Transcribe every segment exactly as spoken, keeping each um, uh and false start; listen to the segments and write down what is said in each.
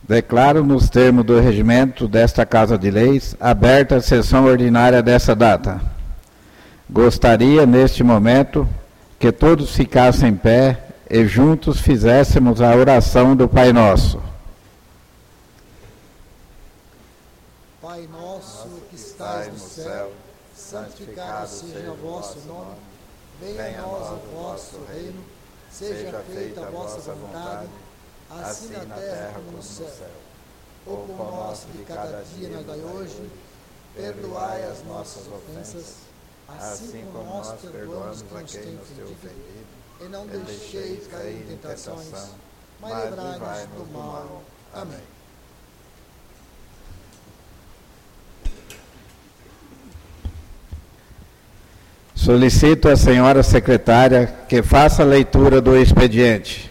Declaro, nos termos do regimento desta Casa de Leis, aberta a sessão ordinária dessa data. Gostaria, neste momento, que todos ficassem em pé e juntos fizéssemos a oração do Pai Nosso. Pai nosso que estais no céu, santificado seja o vosso nome. Venha a nós o vosso reino, seja feita a vossa vontade, assim na terra como no céu. O pão nosso de cada dia nos dai hoje, perdoai as nossas ofensas, assim como nós perdoamos a quem nos tem ofendido, e não deixeis cair em tentações, mas livrai-nos do mal. Amém. Solicito à senhora secretária que faça a leitura do expediente.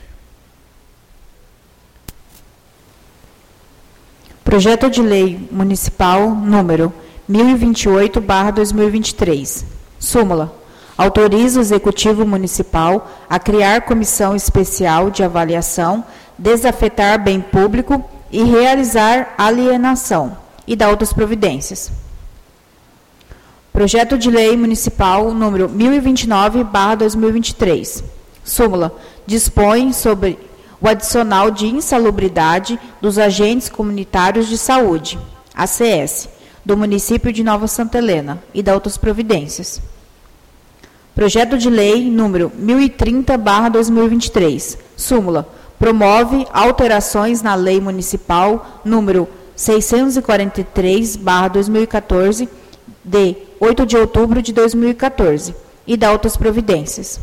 Projeto de Lei Municipal número mil e vinte e oito barra dois mil e vinte e três. Súmula. Autoriza o Executivo Municipal a criar comissão especial de avaliação, desafetar bem público e realizar alienação e dar outras providências. Projeto de Lei Municipal número mil e vinte e nove barra dois mil e vinte e três. Súmula. Dispõe sobre o adicional de insalubridade dos agentes comunitários de saúde, A C S, do município de Nova Santa Helena e da outras providências. Projeto de Lei número mil e trinta barra dois mil e vinte e três. Súmula. Promove alterações na Lei Municipal número seiscentos e quarenta e três barra dois mil e quatorze, de oito de outubro de dois mil e quatorze, e da outras providências.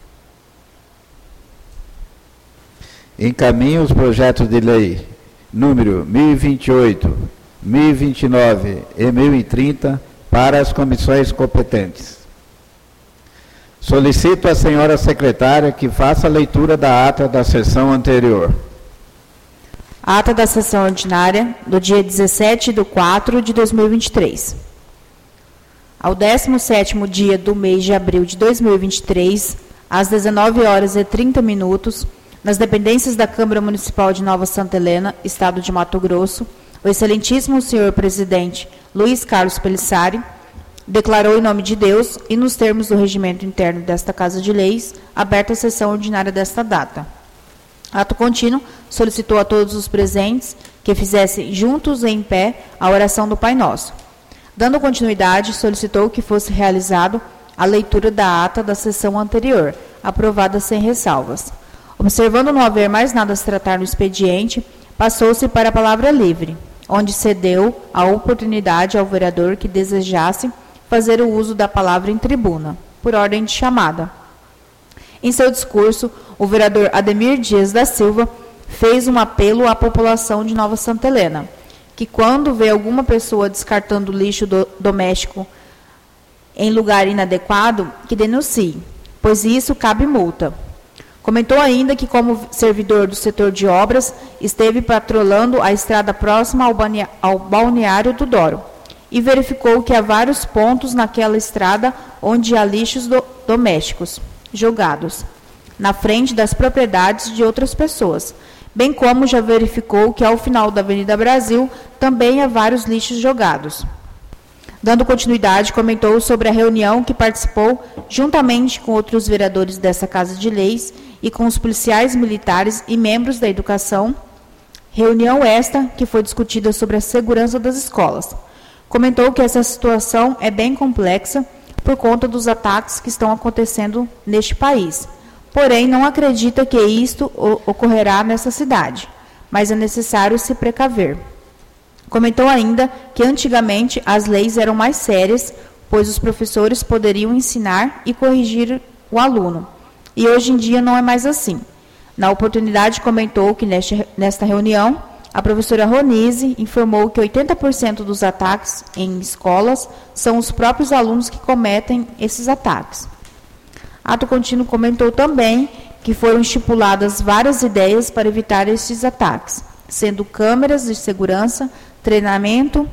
Encaminho os projetos de lei número mil e vinte e oito, mil e vinte e nove e mil e trinta para as comissões competentes. Solicito à senhora secretária que faça a leitura da ata da sessão anterior. Ata da sessão ordinária do dia dezessete de quatro de dois mil e vinte e três. Ao décimo sétimo dia do mês de abril de dois mil e vinte e três, às dezenove horas e trinta minutos, nas dependências da Câmara Municipal de Nova Santa Helena, Estado de Mato Grosso, o excelentíssimo senhor presidente Luiz Carlos Pelissari declarou em nome de Deus e nos termos do regimento interno desta Casa de Leis, aberta a sessão ordinária desta data. Ato contínuo, solicitou a todos os presentes que fizessem juntos e em pé a oração do Pai Nosso. Dando continuidade, solicitou que fosse realizado a leitura da ata da sessão anterior, aprovada sem ressalvas. Observando não haver mais nada a se tratar no expediente, passou-se para a palavra livre, onde cedeu a oportunidade ao vereador que desejasse fazer o uso da palavra em tribuna, por ordem de chamada. Em seu discurso, o vereador Ademir Dias da Silva fez um apelo à população de Nova Santa Helena, que quando vê alguma pessoa descartando lixo do, doméstico em lugar inadequado, que denuncie, pois isso cabe multa. Comentou ainda que, como servidor do setor de obras, esteve patrolando a estrada próxima ao, balnea, ao balneário do Doro e verificou que há vários pontos naquela estrada onde há lixos do, domésticos jogados, na frente das propriedades de outras pessoas, bem como já verificou que ao final da Avenida Brasil também há vários lixos jogados. Dando continuidade, comentou sobre a reunião que participou juntamente com outros vereadores dessa Casa de Leis e com os policiais militares e membros da educação, reunião esta que foi discutida sobre a segurança das escolas. Comentou que essa situação é bem complexa por conta dos ataques que estão acontecendo neste país. Porém, não acredita que isto ocorrerá nessa cidade, mas é necessário se precaver. Comentou ainda que antigamente as leis eram mais sérias, pois os professores poderiam ensinar e corrigir o aluno. E hoje em dia não é mais assim. Na oportunidade, comentou que neste, nesta reunião, a professora Ronise informou que oitenta por cento dos ataques em escolas são os próprios alunos que cometem esses ataques. Ato contínuo comentou também que foram estipuladas várias ideias para evitar estes ataques, sendo câmeras de segurança, treinamento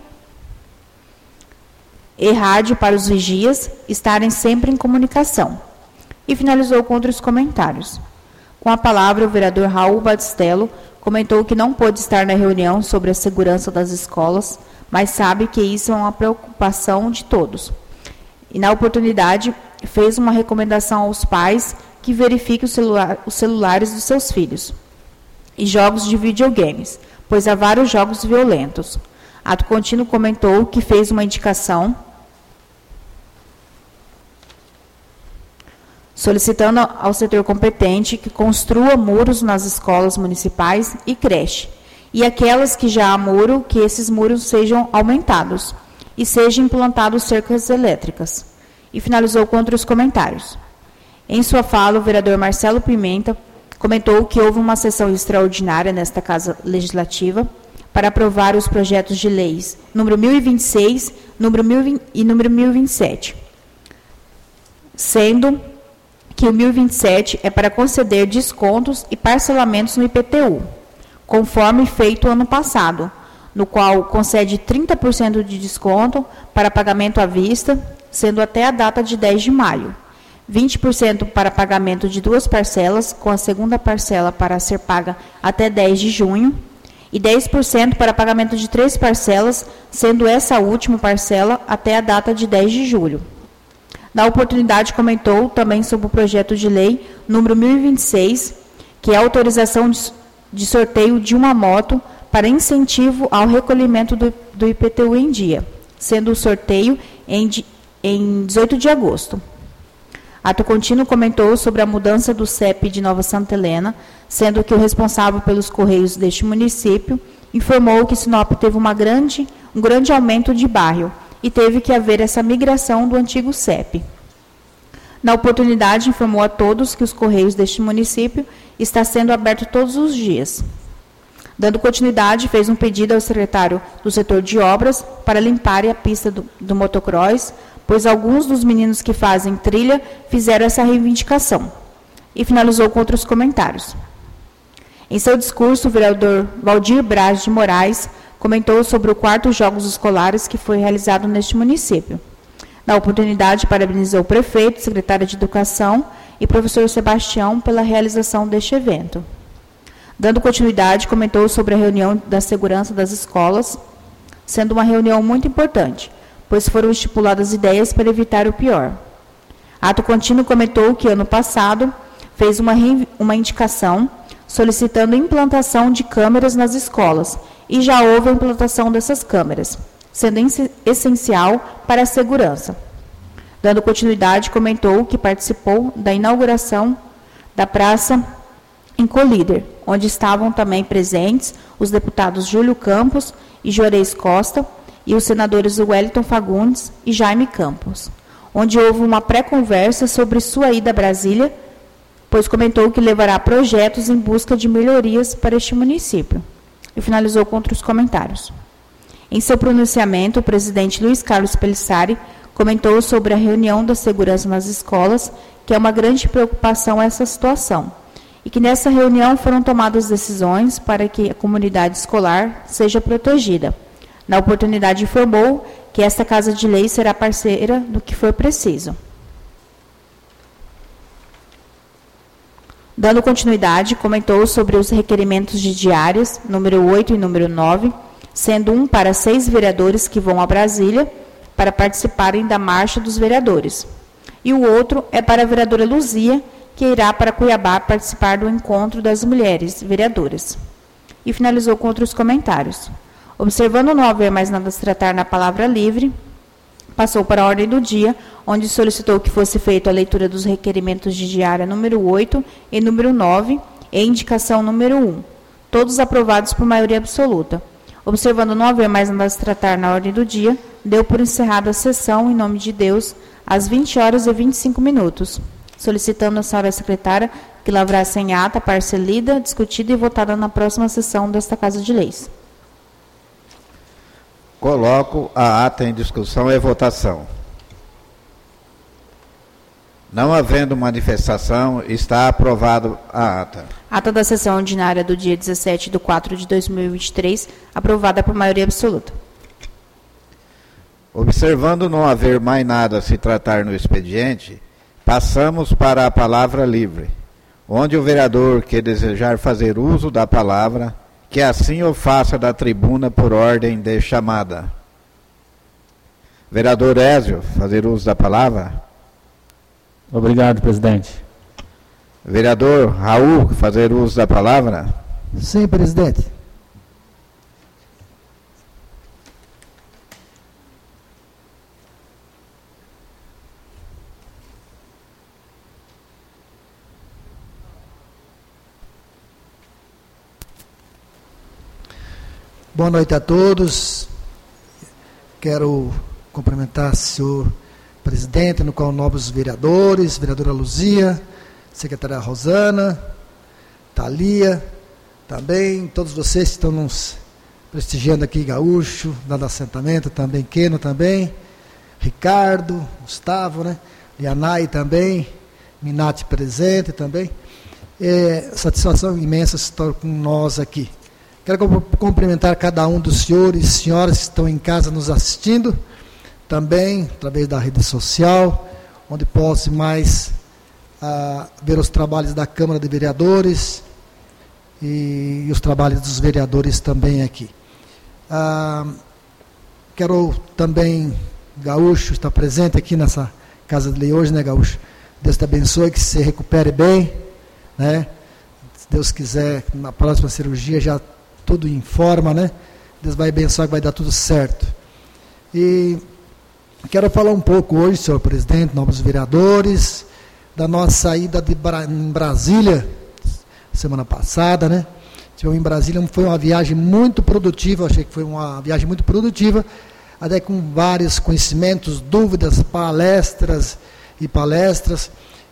e rádio para os vigias estarem sempre em comunicação. E finalizou com outros comentários. Com a palavra, o vereador Raul Batistello comentou que não pôde estar na reunião sobre a segurança das escolas, mas sabe que isso é uma preocupação de todos. E, na oportunidade, fez uma recomendação aos pais que verifiquem os, celula- os celulares dos seus filhos e jogos de videogames, pois há vários jogos violentos. Ato Contínuo comentou que fez uma indicação solicitando ao setor competente que construa muros nas escolas municipais e creche, e aquelas que já há muro, que esses muros sejam aumentados e sejam implantados cercas elétricas. E finalizou com outros comentários. Em sua fala, o vereador Marcelo Pimenta comentou que houve uma sessão extraordinária nesta Casa Legislativa para aprovar os projetos de leis número mil e vinte e seis número mil e vinte, e número mil e vinte e sete, sendo que o mil e vinte e sete é para conceder descontos e parcelamentos no I P T U, conforme feito ano passado, no qual concede trinta por cento de desconto para pagamento à vista, sendo até a data de dez de maio, vinte por cento para pagamento de duas parcelas, com a segunda parcela para ser paga até dez de junho, e dez por cento para pagamento de três parcelas, sendo essa última parcela até a data de dez de julho. Na oportunidade, comentou também sobre o projeto de lei número mil e vinte e seis, que é a autorização de, de sorteio de uma moto para incentivo ao recolhimento do, do I P T U em dia, sendo o sorteio em, em dezoito de agosto. Ato Contínuo comentou sobre a mudança do C E P de Nova Santa Helena, sendo que o responsável pelos Correios deste município informou que Sinop teve uma grande, um grande aumento de bairro, e teve que haver essa migração do antigo C E P. Na oportunidade, informou a todos que os Correios deste município está sendo aberto todos os dias. Dando continuidade, fez um pedido ao secretário do setor de obras para limparem a pista do, do motocross, pois alguns dos meninos que fazem trilha fizeram essa reivindicação. E finalizou com outros comentários. Em seu discurso, o vereador Valdir Braz de Moraes comentou sobre o quarto Jogos Escolares que foi realizado neste município. Na oportunidade, parabenizou o prefeito, secretária de Educação e professor Sebastião pela realização deste evento. Dando continuidade, comentou sobre a reunião da segurança das escolas, sendo uma reunião muito importante, pois foram estipuladas ideias para evitar o pior. Ato Contínuo comentou que, ano passado, fez uma, uma indicação solicitando implantação de câmeras nas escolas, e já houve a implantação dessas câmeras, sendo essencial para a segurança. Dando continuidade, comentou que participou da inauguração da praça em Colíder, onde estavam também presentes os deputados Júlio Campos e Juarez Costa e os senadores Wellington Fagundes e Jaime Campos, onde houve uma pré-conversa sobre sua ida a Brasília, pois comentou que levará projetos em busca de melhorias para este município. E finalizou com outros comentários. Em seu pronunciamento, o presidente Luiz Carlos Pelissari comentou sobre a reunião da segurança nas escolas, que é uma grande preocupação essa situação, e que nessa reunião foram tomadas decisões para que a comunidade escolar seja protegida. Na oportunidade, informou que esta Casa de Lei será parceira do que for preciso. Dando continuidade, comentou sobre os requerimentos de diárias, número oito e número nove, sendo um para seis vereadores que vão a Brasília para participarem da Marcha dos Vereadores. E o outro é para a vereadora Luzia, que irá para Cuiabá participar do encontro das mulheres vereadoras. E finalizou com outros comentários. Observando não haver mais nada a se tratar na palavra livre, passou para a ordem do dia, onde solicitou que fosse feita a leitura dos requerimentos de diária número oito e número nove e indicação número um, todos aprovados por maioria absoluta. Observando não haver mais nada a se tratar na ordem do dia, deu por encerrada a sessão, em nome de Deus, às vinte horas e vinte e cinco minutos, solicitando à senhora secretária que lavrasse em ata para ser lida, discutida e votada na próxima sessão desta Casa de Leis. Coloco a ata em discussão e votação. Não havendo manifestação, está aprovada a ata. Ata da sessão ordinária do dia dezessete de quatro de dois mil e vinte e três, aprovada por maioria absoluta. Observando não haver mais nada a se tratar no expediente, passamos para a palavra livre. onde o vereador que desejar fazer uso da palavra, que assim o faça da tribuna por ordem de chamada. Vereador Ézio, fazer uso da palavra. Obrigado, presidente. Vereador Raul, fazer uso da palavra. Sim, presidente. Boa noite a todos. Quero cumprimentar o senhor presidente, no qual nobres vereadores, vereadora Luzia, secretária Rosana, Thalia, também todos vocês que estão nos prestigiando aqui, Gaúcho, dando assentamento, também Keno também, Ricardo, Gustavo, né? Lianai também, Minati presente também. É, satisfação imensa estar com nós aqui. Quero cumprimentar cada um dos senhores e senhoras que estão em casa nos assistindo, também através da rede social, onde posso mais ah, ver os trabalhos da Câmara de Vereadores e, e os trabalhos dos vereadores também aqui. Ah, quero também, Gaúcho, estar presente aqui nessa Casa de Lei hoje, né, Gaúcho? Deus te abençoe, que se recupere bem, né? Se Deus quiser, na próxima cirurgia já tudo em forma, né? Deus vai abençoar, que vai dar tudo certo. E quero falar um pouco hoje, senhor presidente, nobres vereadores, da nossa ida de Bra- em Brasília, semana passada, né? Estivemos em Brasília, foi uma viagem muito produtiva, achei que foi uma viagem muito produtiva, até com vários conhecimentos, dúvidas, palestras e palestras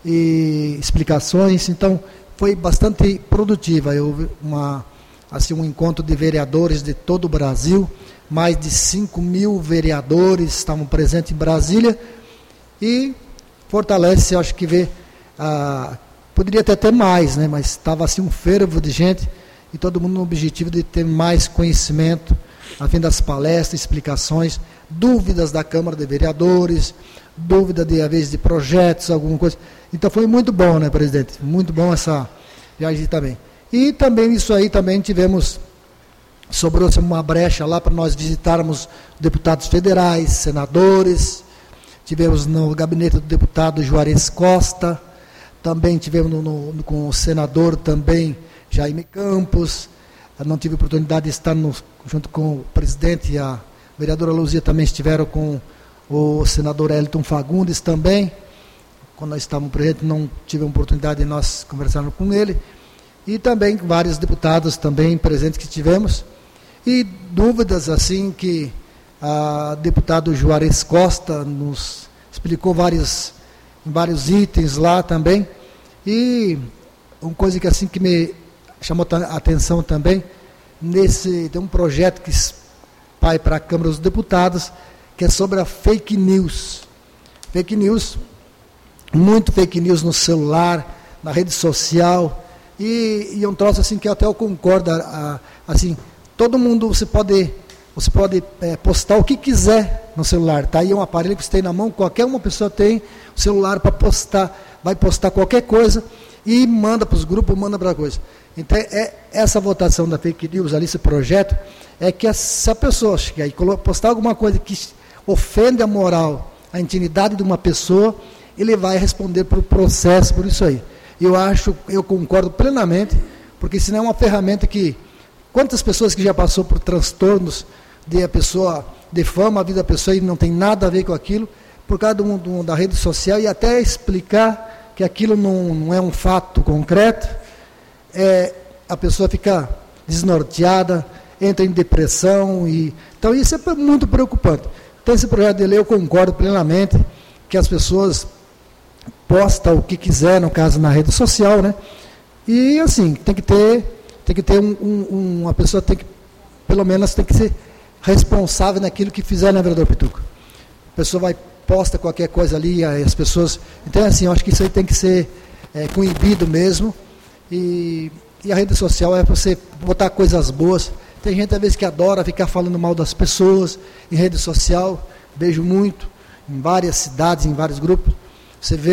e explicações, então foi bastante produtiva. Eu uma assim, um encontro de vereadores de todo o Brasil, mais de cinco mil vereadores estavam presentes em Brasília, e fortalece, acho que vê, ah, poderia ter até mais, né, mas estava assim um fervo de gente, e todo mundo no objetivo de ter mais conhecimento, a fim das palestras, explicações, dúvidas da Câmara de Vereadores, dúvida de, às vezes, de projetos, alguma coisa. Então foi muito bom, né, presidente? Muito bom essa viagem também. E também isso aí também tivemos, sobrou-se uma brecha lá para nós visitarmos deputados federais, senadores, tivemos no gabinete do deputado Juarez Costa, também tivemos no, no, com o senador também Jaime Campos, eu não tive oportunidade de estar no, junto com o presidente e a vereadora Luzia também estiveram com o senador Elton Fagundes também, quando nós estávamos presentes não tivemos oportunidade de nós conversarmos com ele, e também vários deputados também presentes que tivemos, e dúvidas assim que a deputado Juarez Costa nos explicou vários, vários itens lá também, e uma coisa que assim que me chamou a atenção também, nesse, tem um projeto que vai para a Câmara dos Deputados, que é sobre a fake news, fake news, muito fake news no celular, na rede social, E, e um troço assim que até eu concordo, a, a, assim, todo mundo, você pode, você pode é, postar o que quiser no celular, tá aí um aparelho que você tem na mão, qualquer uma pessoa tem o celular para postar, vai postar qualquer coisa e manda para os grupos, manda para a coisa. Então, é, essa votação da fake news ali, esse projeto, é que a, se a pessoa chegar e postar alguma coisa que ofende a moral, a intimidade de uma pessoa, ele vai responder por processo, por isso aí. Eu acho, eu concordo plenamente, porque senão é uma ferramenta que, quantas pessoas que já passou por transtornos de a pessoa, de fama, a vida da pessoa e não tem nada a ver com aquilo, por causa do, do, da rede social, e até explicar que aquilo não, não é um fato concreto, é, a pessoa fica desnorteada, entra em depressão, e, então isso é muito preocupante. Então esse projeto de lei eu concordo plenamente, que as pessoas posta o que quiser, no caso na rede social, né? E assim, tem que ter, tem que ter um, um, uma pessoa tem que, pelo menos tem que ser responsável naquilo que fizer, né, vereador Pituca? A pessoa vai, posta qualquer coisa ali, as pessoas, então assim, eu acho que isso aí tem que ser é, coibido mesmo, e, e a rede social é para você botar coisas boas. Tem gente às vezes que adora ficar falando mal das pessoas em rede social, vejo muito, em várias cidades, em vários grupos. Você vê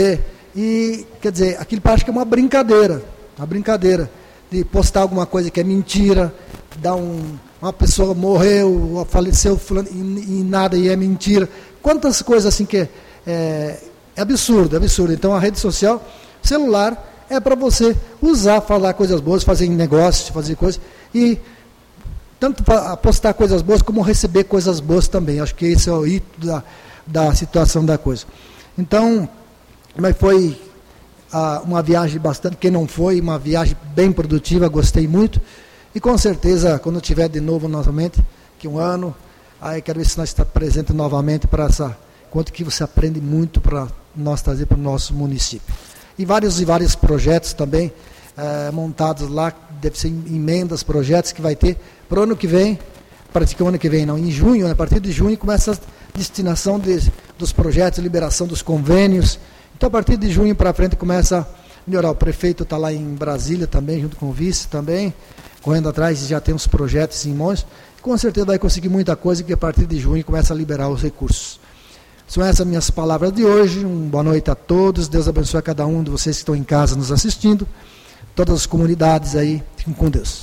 E, quer dizer, aquilo parece que é uma brincadeira, uma brincadeira, de postar alguma coisa que é mentira, dar um, uma pessoa morreu, faleceu, fulano, e, e nada, e é mentira. Quantas coisas assim que é, é, é absurdo, é absurdo. Então, a rede social, celular, é para você usar, falar coisas boas, fazer negócios, fazer coisas, e tanto postar coisas boas, como receber coisas boas também. Acho que esse é o hito da, da situação da coisa. Então, mas foi ah, uma viagem bastante, quem não foi, uma viagem bem produtiva, gostei muito, e com certeza, quando eu tiver de novo novamente, que um ano, aí quero ver se nós estamos presentes novamente para essa, quanto que você aprende muito para nós trazer para o nosso município. E vários e vários projetos também eh, montados lá, deve ser emendas, projetos que vai ter para o ano que vem, para o ano que vem não, em junho, né, a partir de junho começa a destinação de, dos projetos, liberação dos convênios. Então, a partir de junho para frente começa a melhorar. O prefeito está lá em Brasília também, junto com o vice também, correndo atrás, já tem uns projetos em mãos. Com certeza vai conseguir muita coisa, que a partir de junho começa a liberar os recursos. São essas minhas palavras de hoje. Um boa noite a todos. Deus abençoe a cada um de vocês que estão em casa nos assistindo. Todas as comunidades aí, fiquem com Deus.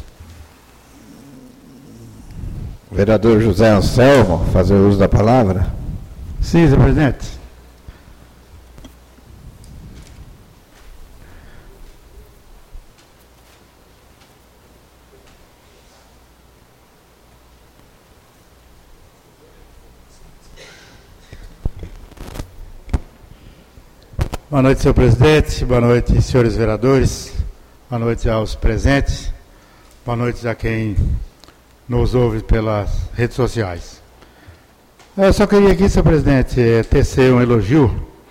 Vereador José Anselmo, fazer uso da palavra. Sim, senhor presidente. Boa noite, senhor presidente. Boa noite, senhores vereadores. Boa noite aos presentes. Boa noite a quem nos ouve pelas redes sociais. Eu só queria aqui, senhor presidente, tecer um elogio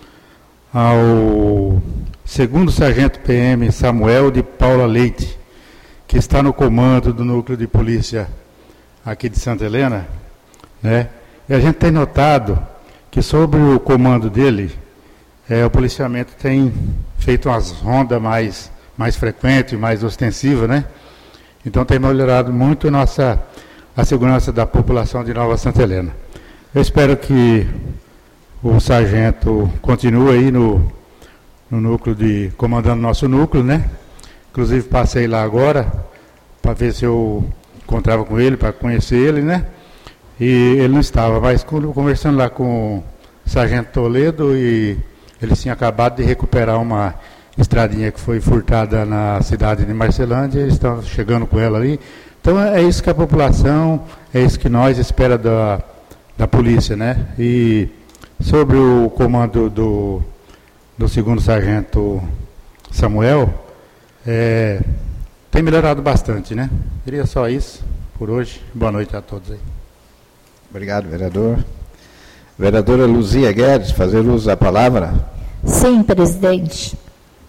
ao segundo sargento P M Samuel de Paula Leite, que está no comando do núcleo de polícia aqui de Santa Helena, né? E a gente tem notado que sobre o comando dele, é, o policiamento tem feito umas rondas mais, mais frequentes, mais ostensivas, né? Então tem melhorado muito nossa, a segurança da população de Nova Santa Helena. Eu espero que o sargento continue aí no, no núcleo de, comandando nosso núcleo, né? Inclusive passei lá agora para ver se eu encontrava com ele, para conhecer ele, né? E ele não estava, mas conversando lá com o sargento Toledo, e eles tinham acabado de recuperar uma estradinha que foi furtada na cidade de Marcelândia, eles estão chegando com ela ali. Então é isso que a população, é isso que nós espera da, da polícia, né? E sobre o comando do, do segundo sargento Samuel, é, tem melhorado bastante, né? Queria só isso por hoje. Boa noite a todos aí. Obrigado, vereador. Vereadora Luzia Guedes, fazer uso da palavra. Sim, presidente.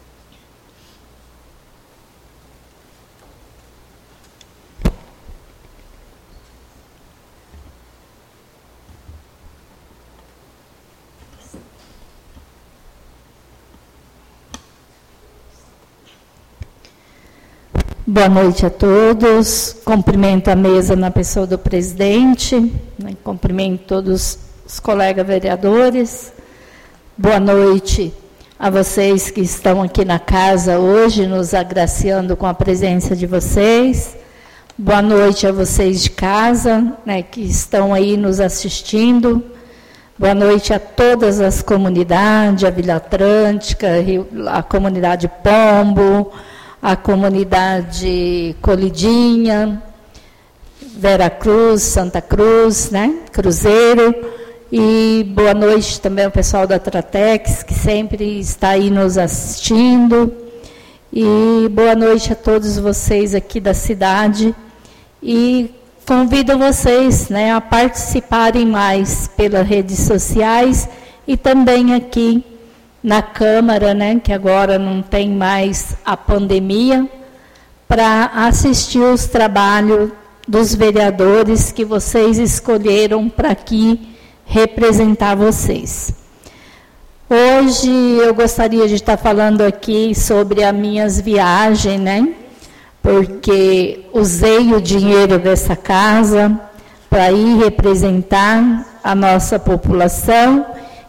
Boa noite a todos. Cumprimento a mesa na pessoa do presidente, né? Cumprimento todos os colegas vereadores. Boa noite a vocês que estão aqui na casa hoje, nos agraciando com a presença de vocês. Boa noite a vocês de casa, né, que estão aí nos assistindo. Boa noite a todas as comunidades, a Vila Atlântica, a comunidade Pombo, a comunidade Colidinha, Vera Cruz, Santa Cruz, né, Cruzeiro. E boa noite também ao pessoal da Tratex, que sempre está aí nos assistindo. E boa noite a todos vocês aqui da cidade. E convido vocês, né, a participarem mais pelas redes sociais e também aqui na Câmara, né, que agora não tem mais a pandemia, para assistir os trabalhos dos vereadores que vocês escolheram para aqui representar vocês. Hoje eu gostaria de estar falando aqui sobre as minhas viagens, né? Porque usei o dinheiro dessa casa para ir representar a nossa população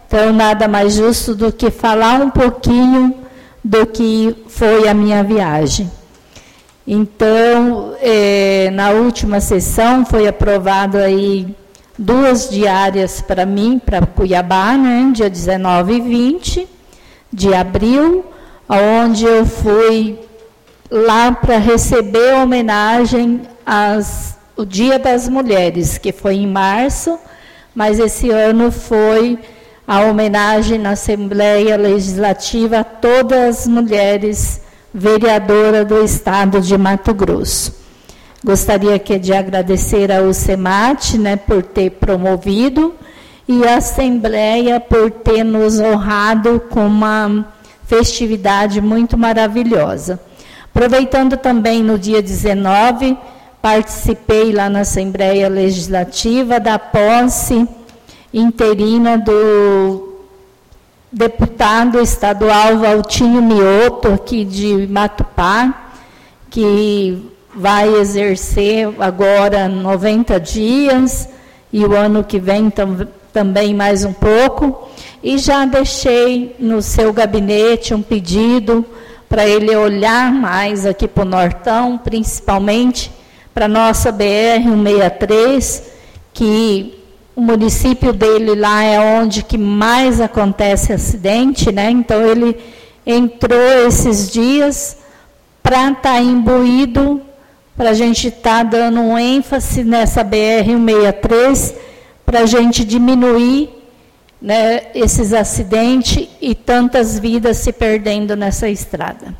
Então, nada mais justo do que falar um pouquinho do que foi a minha viagem. Então, eh, na última sessão foi aprovado aí duas diárias para mim, para Cuiabá, né, dia dezenove e vinte de abril, onde eu fui lá para receber a homenagem às, o Dia das Mulheres, que foi em março, mas esse ano foi a homenagem na Assembleia Legislativa a todas as mulheres vereadoras do Estado de Mato Grosso. Gostaria aqui de agradecer ao SEMAT, né, por ter promovido, e a Assembleia por ter nos honrado com uma festividade muito maravilhosa. Aproveitando também no dia dezenove, participei lá na Assembleia Legislativa da posse interina do deputado estadual Valtinho Mioto, aqui de Matupá, que vai exercer agora noventa dias, e o ano que vem tam, também mais um pouco, e já deixei no seu gabinete um pedido para ele olhar mais aqui para o Nortão, principalmente para a nossa B R cento e sessenta e três, que o município dele lá é onde que mais acontece acidente, né? Então, ele entrou esses dias para estar imbuído, para a gente estar dando um ênfase nessa B R cento e sessenta e três, para a gente diminuir, né, esses acidentes e tantas vidas se perdendo nessa estrada.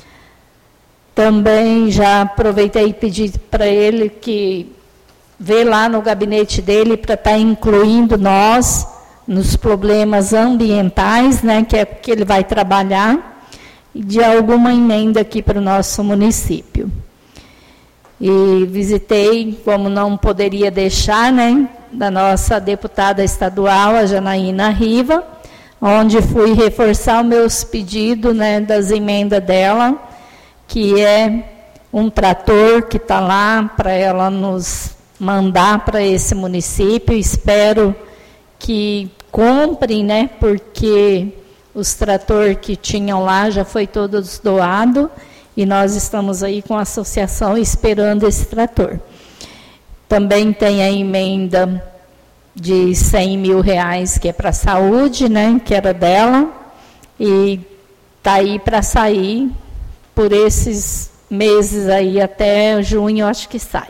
Também já aproveitei e pedi para ele que vê lá no gabinete dele para estar incluindo nós nos problemas ambientais, né, que é que ele vai trabalhar, e de alguma emenda aqui para o nosso município. E visitei, como não poderia deixar, né, da nossa deputada estadual, a Janaína Riva, onde fui reforçar os meus pedidos, né, das emendas dela, que é um trator que está lá para ela nos mandar para esse município. Espero que comprem, né, porque os tratores que tinham lá já foi todos doados, e nós estamos aí com a associação esperando esse trator. Também tem a emenda de cem mil reais, que é para a saúde, né, que era dela, e está aí para sair por esses meses aí, até junho, acho que sai.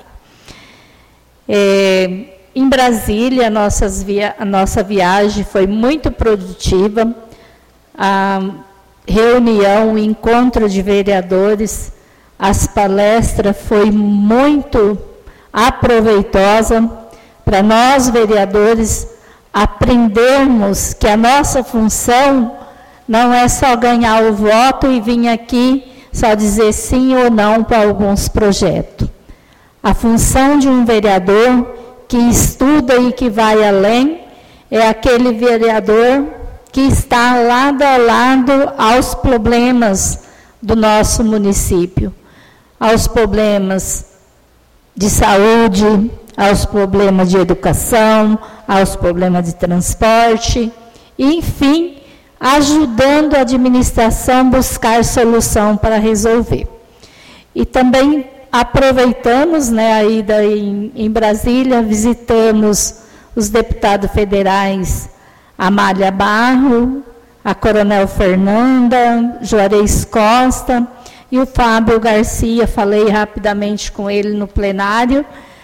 É, em Brasília, nossas via, a nossa viagem foi muito produtiva, a reunião, o encontro de vereadores, as palestras foi muito aproveitosa para nós, vereadores, aprendermos que a nossa função não é só ganhar o voto e vir aqui só dizer sim ou não para alguns projetos. A função de um vereador que estuda e que vai além é aquele vereador que está lado a lado aos problemas do nosso município, aos problemas de saúde, aos problemas de educação, aos problemas de transporte, e, enfim, ajudando a administração a buscar solução para resolver. E também aproveitamos, né, a ida em, em Brasília, visitamos os deputados federais Amália Barro, a Coronel Fernanda, Juarez Costa e o Fábio Garcia. Falei rapidamente com ele no plenário,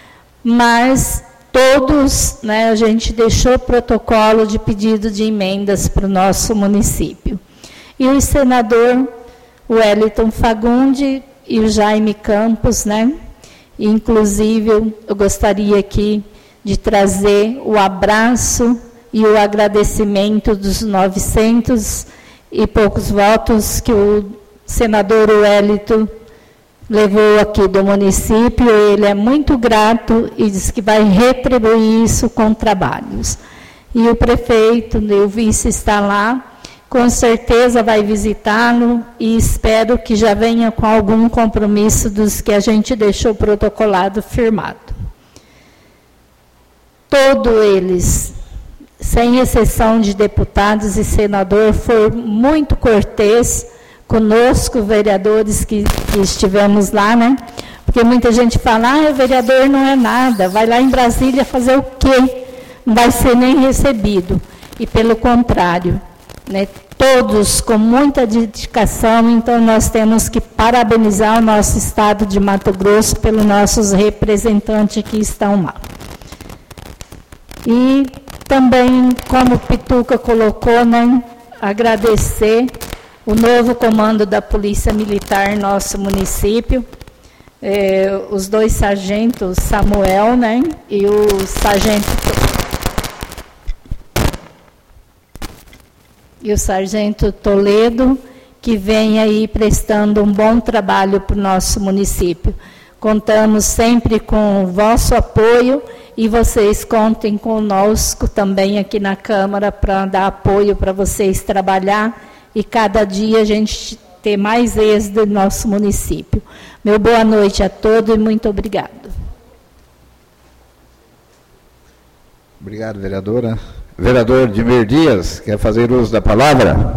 mas todos, né, a gente deixou protocolo de pedido de emendas para o nosso município. E o senador Wellington Fagundes e o Jaime Campos, né, inclusive eu gostaria aqui de trazer o abraço e o agradecimento dos novecentos e poucos votos que o senador Wellington levou aqui do município. Ele é muito grato e diz que vai retribuir isso com trabalhos. E o prefeito, o vice está lá, com certeza vai visitá-lo, e espero que já venha com algum compromisso dos que a gente deixou protocolado firmado. Todos eles sem exceção de deputados e senador, foi muito cortês conosco, vereadores que, que estivemos lá, né? Porque muita gente fala, ah, o vereador não é nada, vai lá em Brasília fazer o quê? Não vai ser nem recebido. E pelo contrário, né? Todos com muita dedicação, então nós temos que parabenizar o nosso estado de Mato Grosso pelos nossos representantes que estão lá. E também, como o Pituca colocou, né, agradecer o novo comando da Polícia Militar em nosso município, eh, os dois sargentos Samuel, né, e o sargento e o sargento Toledo, que vem aí prestando um bom trabalho para o nosso município. Contamos sempre com o vosso apoio e vocês contem conosco também aqui na Câmara para dar apoio para vocês trabalhar e cada dia a gente ter mais êxito no nosso município. Meu boa noite a todos e muito obrigado. Obrigado, vereadora. Vereador Dimir Dias, quer fazer uso da palavra?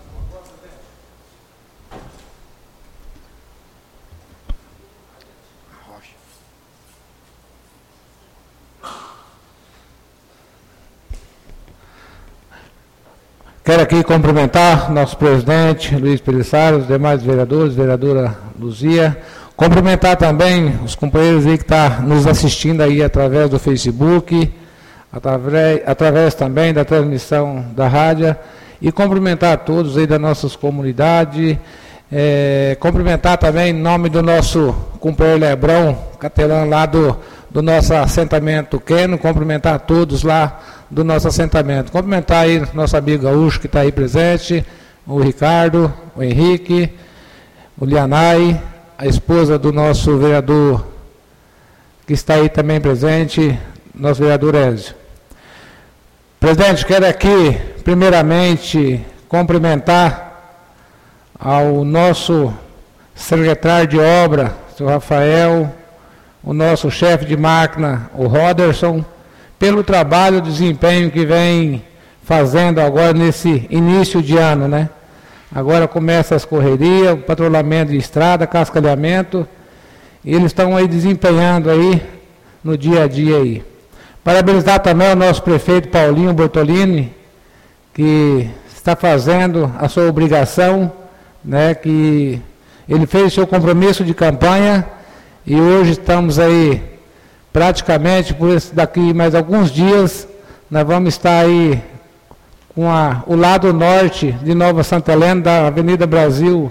Quero aqui cumprimentar nosso presidente, Luiz Pelissaro, os demais vereadores, vereadora Luzia. Cumprimentar também os companheiros aí que estão nos assistindo aí através do Facebook, através, através também da transmissão da rádio. E cumprimentar a todos aí da nossa comunidade. É, cumprimentar também em nome do nosso companheiro Lebrão, capelão lá do, do nosso assentamento Queno. Cumprimentar a todos lá do nosso assentamento. Cumprimentar aí nosso amigo gaúcho que está aí presente, o Ricardo, o Henrique, o Lianai, a esposa do nosso vereador que está aí também presente, nosso vereador Ézio. Presidente, quero aqui, primeiramente, cumprimentar ao nosso secretário de obra, o senhor Rafael, o nosso chefe de máquina, o Roderson, pelo trabalho e desempenho que vem fazendo agora nesse início de ano, né? Agora começa as correrias, o patrulhamento de estrada, cascalhamento, e eles estão aí desempenhando aí no dia a dia aí. Parabenizar também o nosso prefeito Paulinho Bortolini, que está fazendo a sua obrigação, né? Que ele fez o seu compromisso de campanha e hoje estamos aí praticamente, por esse daqui mais alguns dias, nós vamos estar aí com a, o lado norte de Nova Santa Helena, da Avenida Brasil,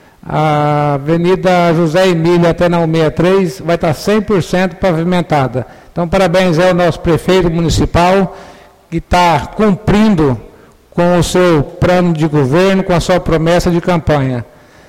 a Avenida José Emílio até na cento e sessenta e três, vai estar cem por cento pavimentada. Então, parabéns ao nosso prefeito municipal, que está cumprindo com o seu plano de governo, com a sua promessa de campanha.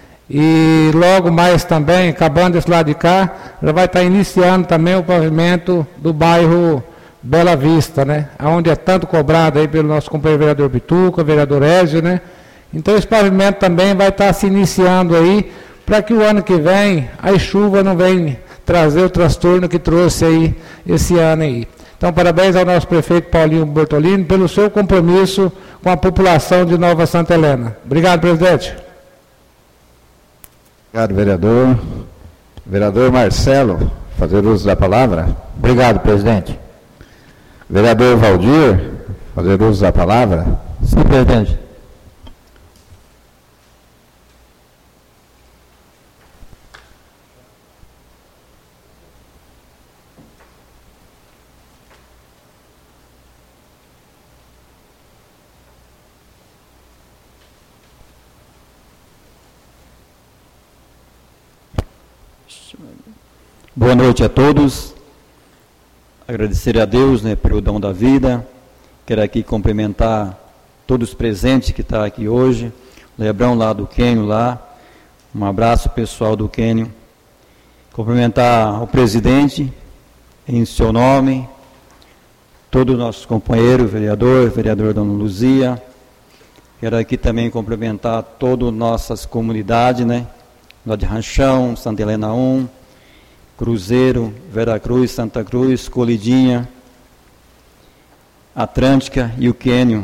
E logo mais também, acabando esse lado de cá, já vai estar iniciando também o pavimento do bairro Bela Vista, né? Onde é tanto cobrado aí pelo nosso companheiro vereador Pituca, vereador Ézio, né? Então esse pavimento também vai estar se iniciando aí, para que o ano que vem a chuva não venha trazer o transtorno que trouxe aí esse ano aí. Então parabéns ao nosso prefeito Paulinho Bortolini pelo seu compromisso com a população de Nova Santa Helena. Obrigado, presidente. Obrigado, vereador. Vereador Marcelo, fazer uso da palavra. Obrigado, presidente. Vereador Valdir, fazer uso da palavra. Sim, presidente. Boa noite a todos. Agradecer a Deus, né, pelo dom da vida. Quero aqui cumprimentar todos os presentes que estão aqui hoje. O Lebrão lá do Quênio lá. Um abraço pessoal do Quênio. Cumprimentar o presidente em seu nome. Todos os nossos companheiros, vereador, vereador Dona Luzia. Quero aqui também cumprimentar todas as nossas comunidades, né? Lá de Ranchão, Santa Helena um, Cruzeiro, Veracruz, Santa Cruz, Colidinha, Atlântica e o Quênio.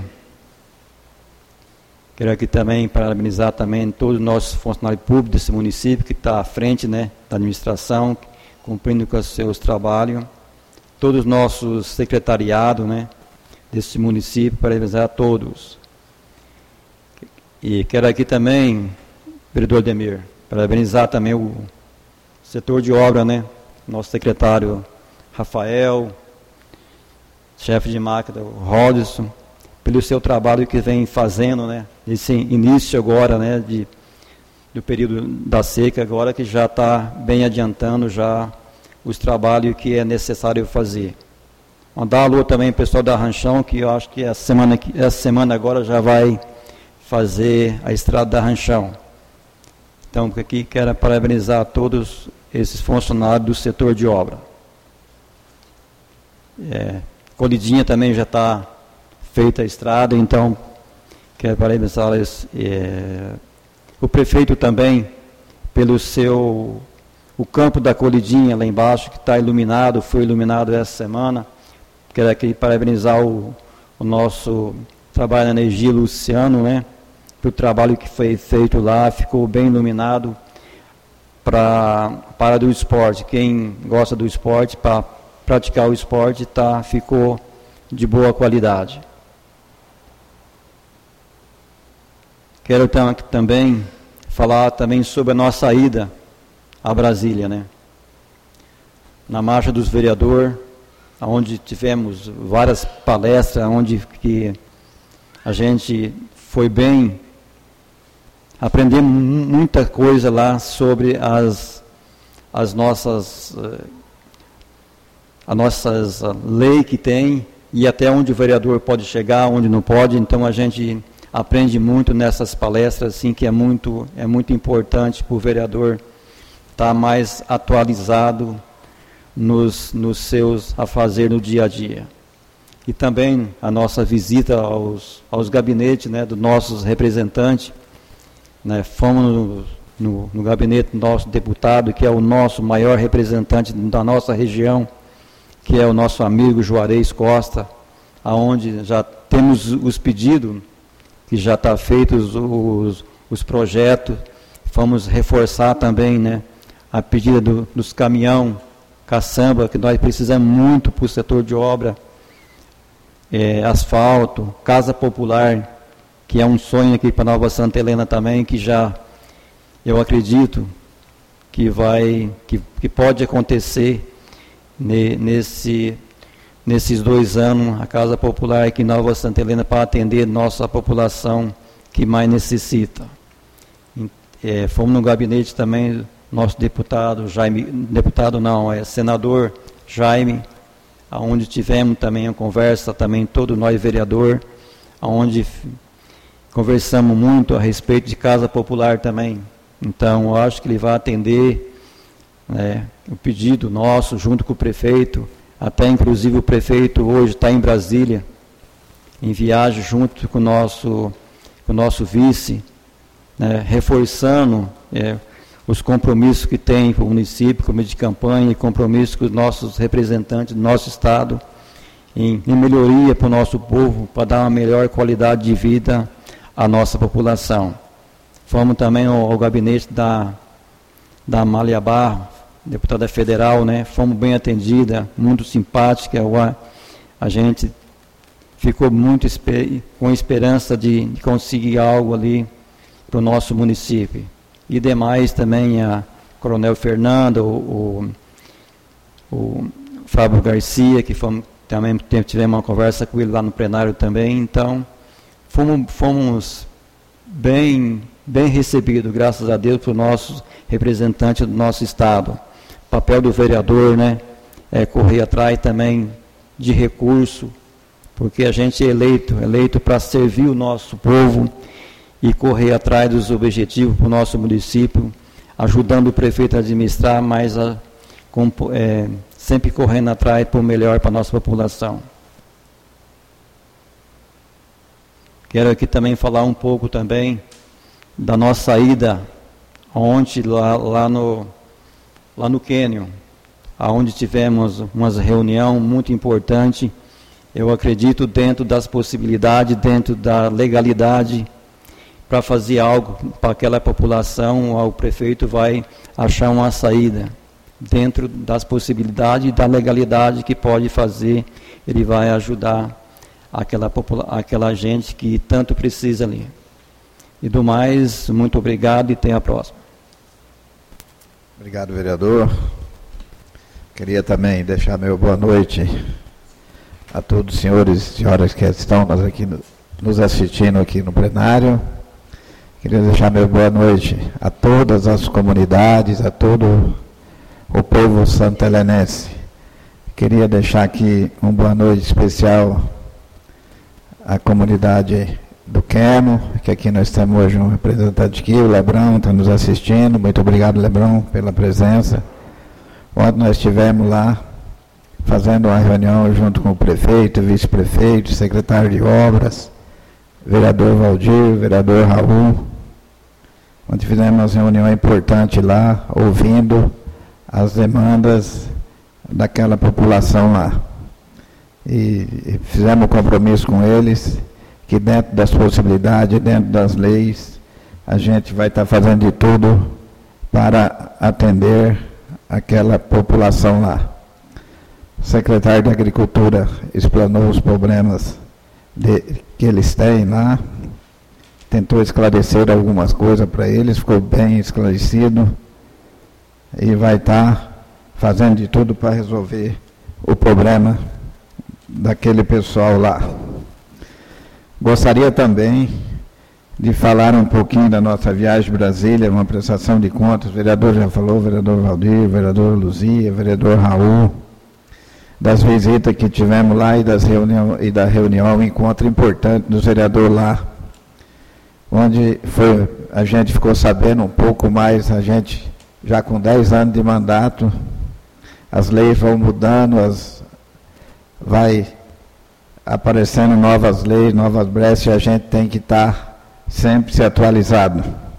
Quero aqui também parabenizar também todos os nossos funcionários públicos desse município que está à frente, né, da administração, cumprindo com os seus trabalhos. Todos os nossos secretariados, né, desse município, parabenizar a todos. E quero aqui também, vereador Demir, parabenizar também o setor de obra, né, nosso secretário Rafael, chefe de máquina, o Rodson, pelo seu trabalho que vem fazendo, né, nesse início agora, né, de, do período da seca, agora que já está bem adiantando já os trabalhos que é necessário fazer. Mandar alô também para o pessoal da Ranchão, que eu acho que essa semana, essa semana agora já vai fazer a estrada da Ranchão. Então, aqui quero parabenizar todos esses funcionários do setor de obra. É, Colidinha também já está feita a estrada, então quero parabenizar é, o prefeito também pelo seu o campo da Colidinha lá embaixo, que está iluminado, foi iluminado essa semana. Quero aqui parabenizar o, o nosso trabalho na energia, Luciano, né, pelo trabalho que foi feito lá, ficou bem iluminado pra, para do esporte. Quem gosta do esporte, para praticar o esporte, tá, ficou de boa qualidade. Quero também falar também sobre a nossa ida a Brasília, né? Na Marcha dos Vereadores, onde tivemos várias palestras, onde que a gente foi bem, aprendemos muita coisa lá sobre as, as nossas, as nossas leis que tem e até onde o vereador pode chegar, onde não pode. Então a gente aprende muito nessas palestras, assim, que é muito, é muito importante para o vereador estar mais atualizado nos, nos seus afazeres no dia a dia. E também a nossa visita aos, aos gabinetes, né, dos nossos representantes, né, fomos no, no, no gabinete do nosso deputado, que é o nosso maior representante da nossa região, que é o nosso amigo Juarez Costa, aonde já temos os pedidos, que já está feitos os, os projetos. Fomos reforçar também, né, a pedida do, dos caminhão caçamba, que nós precisamos muito para o setor de obra, é, asfalto, casa popular, que é um sonho aqui para Nova Santa Helena também, que já, eu acredito, que vai, que, que pode acontecer ne, nesse, nesses dois anos, a casa popular aqui em Nova Santa Helena, para atender nossa população que mais necessita. É, fomos no gabinete também, nosso deputado Jaime, deputado não, é senador Jaime, aonde tivemos também uma conversa, também todo nós vereador, aonde conversamos muito a respeito de casa popular também. Então, eu acho que ele vai atender, né, o pedido nosso, junto com o prefeito, até inclusive o prefeito hoje está em Brasília, em viagem junto com o nosso, com o nosso vice, né, reforçando é, os compromissos que tem com o município, comissão de campanha, e compromissos com os nossos representantes do nosso estado, em, em melhoria para o nosso povo, para dar uma melhor qualidade de vida à nossa população. Fomos também ao, ao gabinete da, da Amália Barro, deputada federal, né? Fomos bem atendida, muito simpática, a, a gente ficou muito esper, com esperança de, de conseguir algo ali para o nosso município. E demais também a Coronel Fernando, o, o, o Fábio Garcia, que fomos, também tivemos uma conversa com ele lá no plenário também. Então, fomos, fomos bem, bem recebidos, graças a Deus, por nossos representantes do nosso estado. O papel do vereador, né, é correr atrás também de recurso, porque a gente é eleito, eleito para servir o nosso povo e correr atrás dos objetivos para o nosso município, ajudando o prefeito a administrar, mas a, com, é, sempre correndo atrás para o melhor para a nossa população. Quero aqui também falar um pouco também da nossa ida ontem lá, lá no, lá no Quênio, onde tivemos uma reunião muito importante eu acredito dentro das possibilidades, dentro da legalidade, para fazer algo para aquela população, o prefeito vai achar uma saída. Dentro das possibilidades e da legalidade que pode fazer, ele vai ajudar aquela, aquela gente que tanto precisa ali. E do mais, muito obrigado e até a próxima. Obrigado, vereador. Queria também deixar meu boa noite a todos os senhores e senhoras que estão aqui nos assistindo aqui no plenário. Queria deixar meu boa noite a todas as comunidades, a todo o povo santelenense. Queria deixar aqui uma boa noite especial à comunidade do Queno, que aqui nós temos hoje um representante aqui, o Lebrão, está nos assistindo. Muito obrigado, Lebrão, pela presença. Ontem nós estivemos lá fazendo uma reunião junto com o prefeito, vice-prefeito, secretário de obras, vereador Valdir, vereador Raul, onde fizemos uma reunião importante lá, ouvindo as demandas daquela população lá. E, e fizemos um compromisso com eles, que dentro das possibilidades, dentro das leis, a gente vai estar fazendo de tudo para atender aquela população lá. O secretário de Agricultura explanou os problemas de, que eles têm lá, tentou esclarecer algumas coisas para eles, ficou bem esclarecido e vai estar fazendo de tudo para resolver o problema daquele pessoal lá. Gostaria também de falar um pouquinho da nossa viagem a Brasília, uma prestação de contas. O vereador já falou, o vereador Valdir, o vereador Luzia, o vereador Raul, das visitas que tivemos lá e, das reunião, e da reunião, um encontro importante dos vereadores lá, onde foi, a gente ficou sabendo um pouco mais, a gente já com dez anos de mandato, as leis vão mudando, as, vai aparecendo novas leis, novas brechas, e a gente tem que estar sempre se atualizado.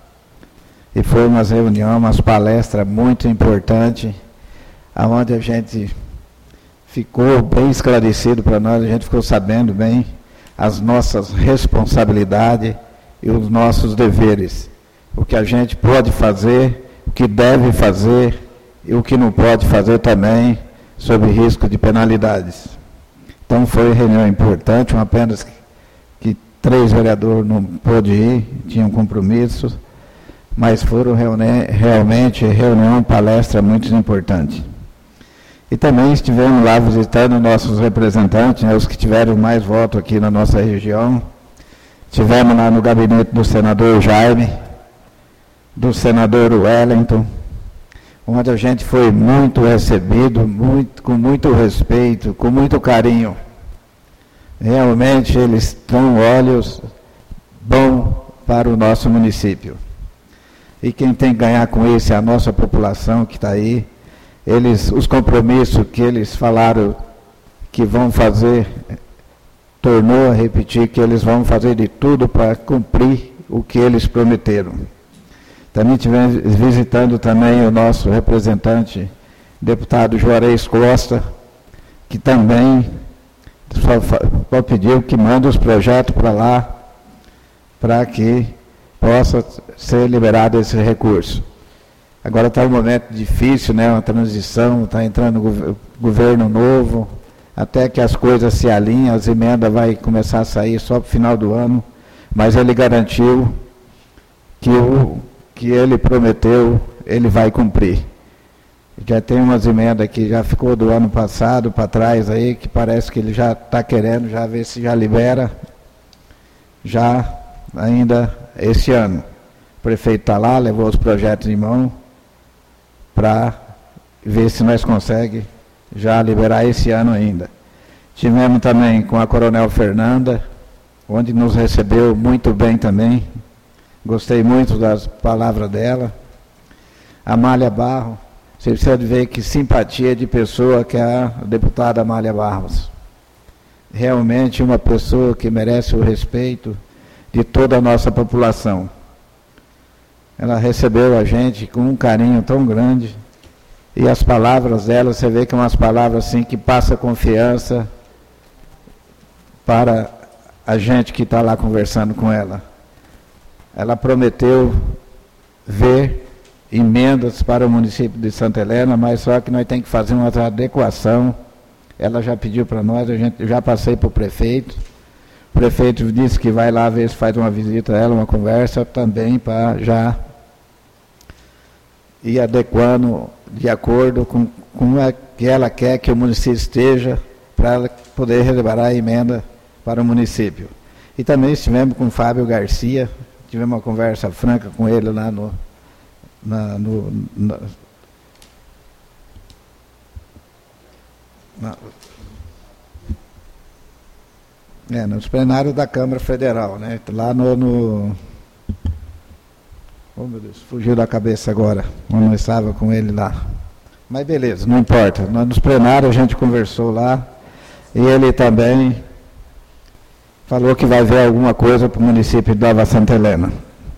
E foi uma reunião, umas palestras muito importantes, onde a gente ficou bem esclarecido para nós, a gente ficou sabendo bem as nossas responsabilidades e os nossos deveres. O que a gente pode fazer, o que deve fazer e o que não pode fazer também, sob risco de penalidades. Então foi reunião importante, uma pena que três vereadores não pôde ir, tinham compromissos, mas foram reuni- realmente reunião, palestra muito importante. E também estivemos lá visitando nossos representantes, né, os que tiveram mais votos aqui na nossa região. Estivemos lá no gabinete do senador Jaime, do senador Wellington, onde a gente foi muito recebido, muito, com muito respeito, com muito carinho. Realmente eles dão olhos bons para o nosso município. E quem tem que ganhar com isso é a nossa população que está aí. Eles, os compromissos que eles falaram que vão fazer, tornou a repetir que eles vão fazer de tudo para cumprir o que eles prometeram. Também tivemos visitando também o nosso representante, deputado Juarez Costa, que também só, só pediu que mande os projetos para lá, para que possa ser liberado esse recurso. Agora está um momento difícil, né, uma transição, está entrando gov- governo novo, até que as coisas se alinhem, as emendas vão começar a sair só para o final do ano, mas ele garantiu que o que ele prometeu, ele vai cumprir. Já tem umas emendas que já ficou do ano passado para trás aí, que parece que ele já está querendo, já ver se já libera, já ainda esse ano. O prefeito está lá, levou os projetos em mão, para ver se nós conseguimos já liberar esse ano ainda. Tivemos também com a Coronel Fernanda, onde nos recebeu muito bem também. Gostei muito das palavras dela. Amália Barros, você precisa ver que simpatia de pessoa que é a deputada Amália Barros. Realmente uma pessoa que merece o respeito de toda a nossa população. Ela recebeu a gente com um carinho tão grande, e as palavras dela, você vê que são umas palavras assim que passam confiança para a gente que está lá conversando com ela. Ela prometeu ver emendas para o município de Santa Helena, mas só que nós temos que fazer uma adequação. Ela já pediu para nós, a gente, eu já passei para o prefeito. O prefeito disse que vai lá ver se faz uma visita a ela, uma conversa também para já ir adequando de acordo com, com a que ela quer que o município esteja, para ela poder relevar a emenda para o município. E também estivemos com o Fábio Garcia, tivemos uma conversa franca com ele lá no, na, no, na, na, é, nos plenários da Câmara Federal, né? Lá no, no oh meu Deus, fugiu da cabeça agora, quando nós estávamos com ele lá. Mas beleza, não importa. Nós, nos plenários a gente conversou lá, e ele também falou que vai ver alguma coisa para o município de Nova Santa Helena.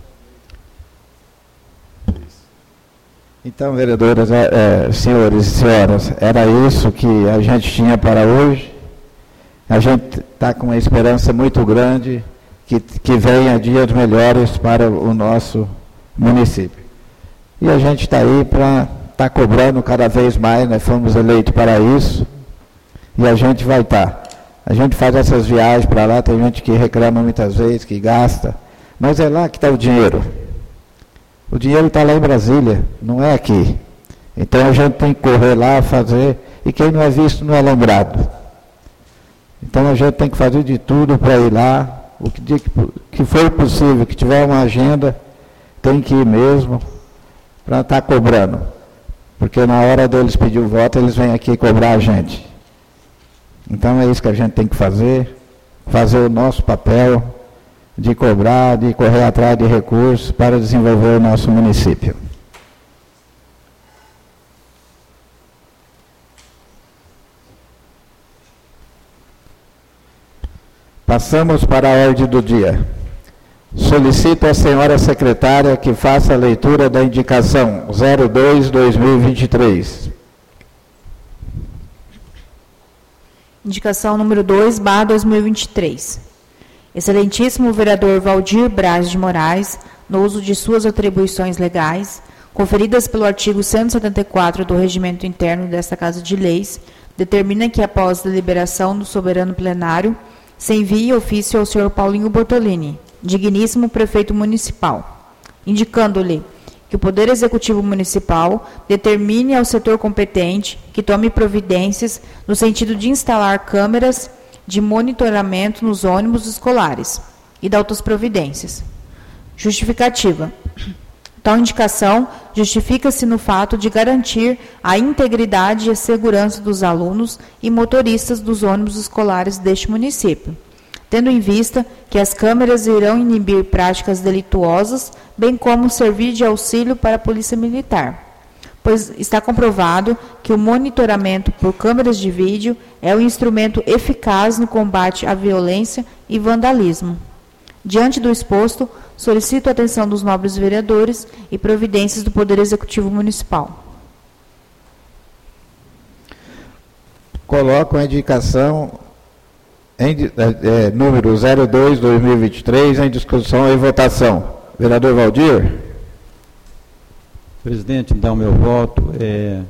Então, vereadoras, é, é, senhores e senhoras, era isso que a gente tinha para hoje. A gente está com uma esperança muito grande que, que venha dias melhores para o nosso município. E a gente está aí para estar tá cobrando cada vez mais, nós fomos eleitos para isso, e a gente vai estar. Tá. A gente faz essas viagens para lá, tem gente que reclama muitas vezes, que gasta, mas é lá que está o dinheiro. O dinheiro está lá em Brasília, não é aqui. Então a gente tem que correr lá, fazer, e quem não é visto não é lembrado. Então a gente tem que fazer de tudo para ir lá, o que, que for possível, que tiver uma agenda, tem que ir mesmo, para estar tá cobrando. Porque na hora deles pedir o voto, eles vêm aqui cobrar a gente. Então é isso que a gente tem que fazer, fazer o nosso papel de cobrar, de correr atrás de recursos para desenvolver o nosso município. Passamos para a ordem do dia. Solicito à senhora secretária que faça a leitura da indicação zero dois barra dois mil e vinte e três. Indicação número dois barra dois mil e vinte e três. Excelentíssimo vereador Valdir Braz de Moraes, no uso de suas atribuições legais, conferidas pelo artigo cento e setenta e quatro do Regimento Interno desta Casa de Leis, determina que, após deliberação do soberano plenário, se envie ofício ao senhor Paulinho Bortolini, digníssimo prefeito municipal, indicando-lhe que o Poder Executivo Municipal determine ao setor competente que tome providências no sentido de instalar câmeras de monitoramento nos ônibus escolares e de outras providências. Justificativa. Tal indicação justifica-se no fato de garantir a integridade e a segurança dos alunos e motoristas dos ônibus escolares deste município, tendo em vista que as câmeras irão inibir práticas delituosas, bem como servir de auxílio para a Polícia Militar, pois está comprovado que o monitoramento por câmeras de vídeo é um instrumento eficaz no combate à violência e vandalismo. Diante do exposto, solicito a atenção dos nobres vereadores e providências do Poder Executivo Municipal. Coloco a indicação em, é, número zero dois barra dois mil e vinte e três em discussão e votação. Vereador Valdir. Presidente, então, meu voto é...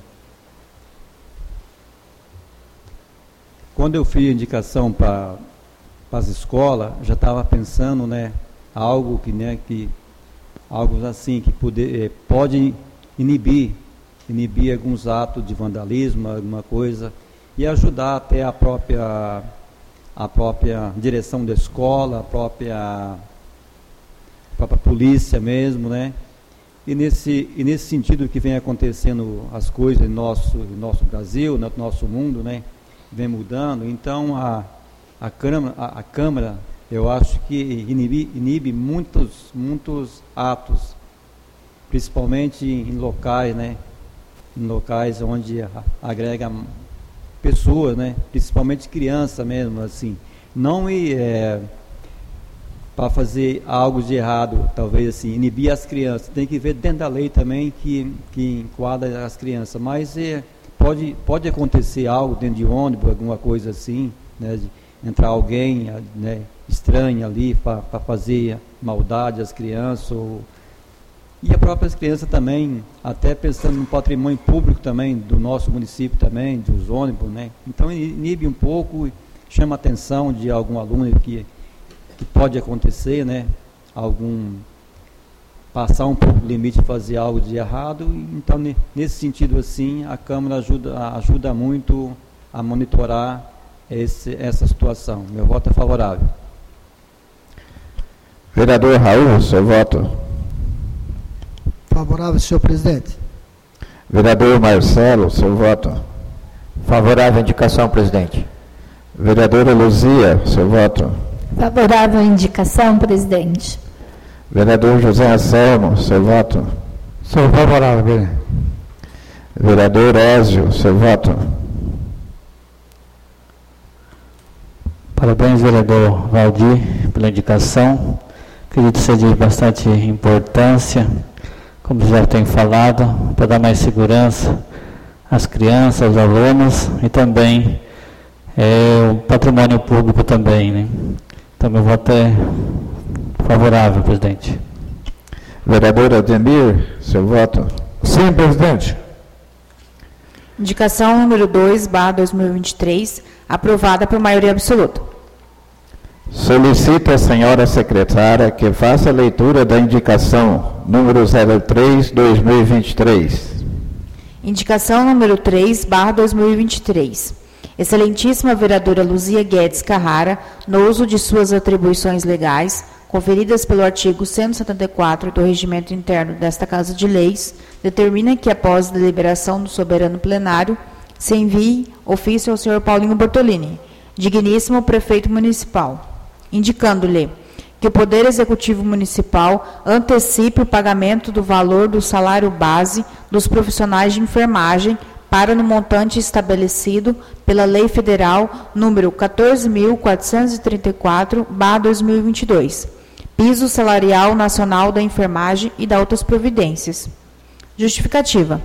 Quando eu fiz a indicação para as escolas, já estava pensando, né, algo que, né, que algo assim que poder, é, pode inibir, inibir alguns atos de vandalismo, alguma coisa, e ajudar até a própria a própria direção da escola, a própria, a própria polícia mesmo, né? E nesse, e nesse sentido que vem acontecendo as coisas em nosso, em nosso Brasil, no nosso mundo, né? Vem mudando, então a, a, Câmara, a, a Câmara, eu acho que inibe, inibe muitos, muitos atos, principalmente em, em locais, né? Em locais onde a, agrega pessoas, né? Principalmente crianças mesmo, assim. Não ir é, para fazer algo de errado, talvez assim, inibir as crianças. Tem que ver dentro da lei também que, que enquadra as crianças. Mas é, pode, pode acontecer algo dentro de ônibus, alguma coisa assim, né? De, entrar alguém, né, estranho ali para fazer maldade às crianças, ou, e a própria criança também, até pensando no patrimônio público também, do nosso município também, dos ônibus, né? Então inibe um pouco, chama a atenção de algum aluno que, que pode acontecer, né? Algum passar um pouco do limite e fazer algo de errado. Então, nesse sentido assim, a Câmara ajuda, ajuda muito a monitorar esse, essa situação. Meu voto é favorável. Vereador Raul, seu voto. Favorável, senhor presidente. Vereador Marcelo, seu voto. Favorável à indicação, presidente. Vereadora Luzia, seu voto. Favorável à indicação, presidente. Vereador José Anselmo, seu voto. Sou favorável, presidente. Vereador Ézio, seu voto. Parabéns, vereador Valdir, pela indicação. Acredito ser de bastante importância, como já tenho falado, para dar mais segurança às crianças, aos alunos e também é, o patrimônio público também, né? Então, meu voto é favorável, presidente. Vereador Ademir, seu voto. Sim, presidente. Indicação número dois, barra dois mil e vinte e três, aprovada por maioria absoluta. Solicito à senhora secretária que faça a leitura da indicação número zero três, dois mil e vinte e três. Indicação número três, barra dois mil e vinte e três. Excelentíssima vereadora Luzia Guedes Carrara, no uso de suas atribuições legais, conferidas pelo artigo cento e setenta e quatro do Regimento Interno desta Casa de Leis, determina que, após deliberação do soberano plenário, se envie ofício ao senhor Paulinho Bortolini, digníssimo prefeito municipal, indicando-lhe que o Poder Executivo Municipal antecipe o pagamento do valor do salário base dos profissionais de enfermagem para no montante estabelecido pela Lei Federal número quatorze mil quatrocentos e trinta e quatro, barra dois mil e vinte e dois, Piso Salarial Nacional da Enfermagem e da outras providências. Justificativa.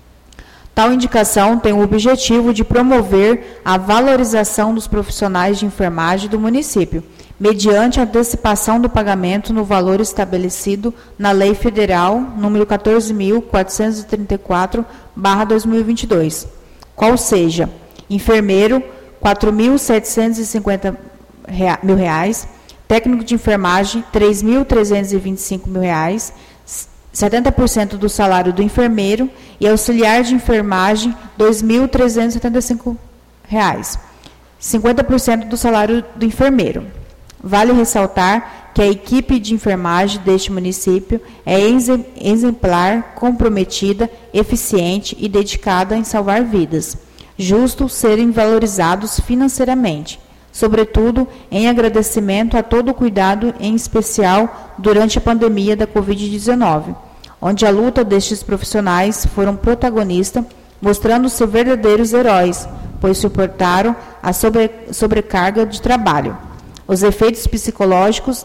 Tal indicação tem o objetivo de promover a valorização dos profissionais de enfermagem do município, mediante a antecipação do pagamento no valor estabelecido na Lei Federal número quatorze mil quatrocentos e trinta e quatro, barra dois mil e vinte e dois, qual seja, enfermeiro, quatro mil setecentos e cinquenta mil reais, técnico de enfermagem, três mil trezentos e vinte e cinco mil reais, setenta por cento do salário do enfermeiro e auxiliar de enfermagem, dois mil trezentos e setenta e cinco reais, cinquenta por cento do salário do enfermeiro. Vale ressaltar que a equipe de enfermagem deste município é exemplar, comprometida, eficiente e dedicada em salvar vidas. Justo serem valorizados financeiramente, sobretudo em agradecimento a todo o cuidado, em especial durante a pandemia da covid dezenove, onde a luta destes profissionais foram protagonistas, mostrando-se verdadeiros heróis, pois suportaram a sobre, sobrecarga de trabalho, os efeitos psicológicos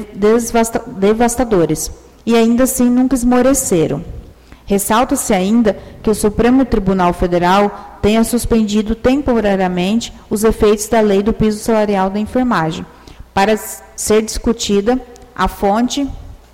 devastadores, e ainda assim nunca esmoreceram. Ressalta-se ainda que o Supremo Tribunal Federal tenha suspendido temporariamente os efeitos da lei do piso salarial da enfermagem, para ser discutida a fonte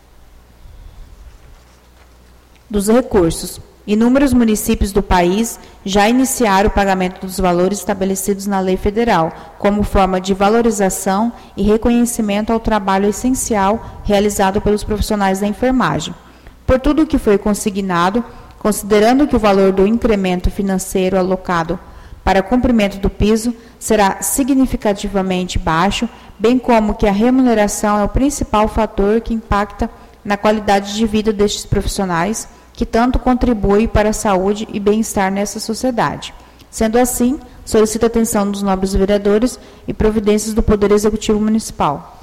dos recursos. Inúmeros municípios do país já iniciaram o pagamento dos valores estabelecidos na lei federal, como forma de valorização e reconhecimento ao trabalho essencial realizado pelos profissionais da enfermagem. Por tudo o que foi consignado, considerando que o valor do incremento financeiro alocado para cumprimento do piso será significativamente baixo, bem como que a remuneração é o principal fator que impacta na qualidade de vida destes profissionais, que tanto contribui para a saúde e bem-estar nessa sociedade. Sendo assim, solicito a atenção dos nobres vereadores e providências do Poder Executivo Municipal.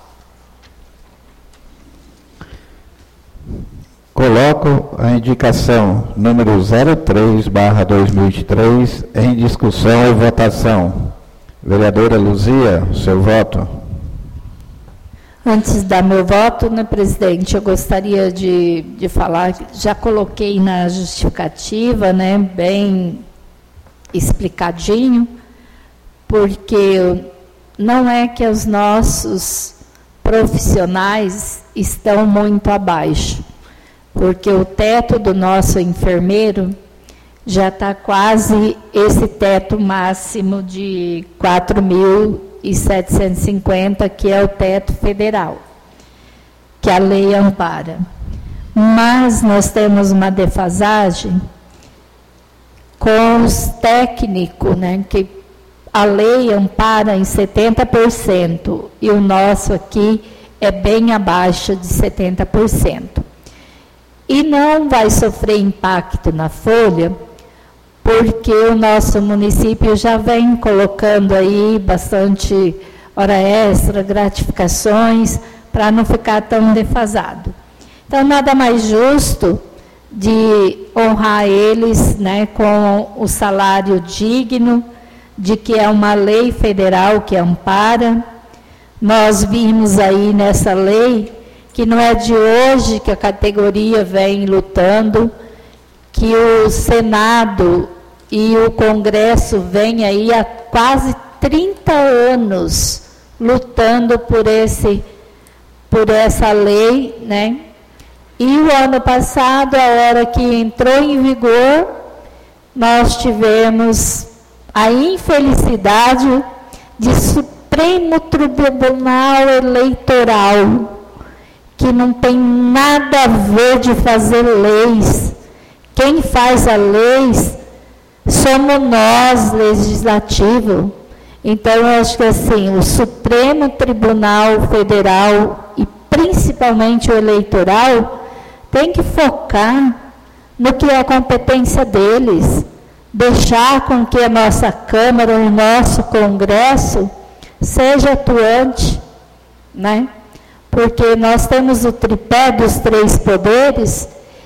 Coloco a indicação número zero três, barra dois mil e vinte e três em discussão e votação. Vereadora Luzia, seu voto. Antes de dar meu voto, né, presidente, eu gostaria de, de falar, já coloquei na justificativa, né, bem explicadinho, porque não é que os nossos profissionais estão muito abaixo, porque o teto do nosso enfermeiro já está quase esse teto máximo de quatro mil setecentos e cinquenta, que é o teto federal, que a lei ampara. Mas nós temos uma defasagem com os técnicos, né, que a lei ampara em setenta por cento e o nosso aqui é bem abaixo de setenta por cento. E não vai sofrer impacto na folha, porque o nosso município já vem colocando aí bastante hora extra, gratificações, para não ficar tão defasado. Então, nada mais justo de honrar eles, né, com o salário digno, de que é uma lei federal que ampara. Nós vimos aí nessa lei que não é de hoje que a categoria vem lutando, que o Senado e o Congresso vêm aí há quase trinta anos lutando por, esse, por essa lei, né? E o ano passado, a hora que entrou em vigor, nós tivemos a infelicidade de Supremo Tribunal Eleitoral, que não tem nada a ver de fazer leis. Quem faz a leis somos nós, legislativo. Então, eu acho que assim, o Supremo Tribunal Federal e principalmente o eleitoral tem que focar no que é a competência deles, deixar com que a nossa Câmara, o nosso Congresso, seja atuante, né? Porque nós temos o tripé dos três poderes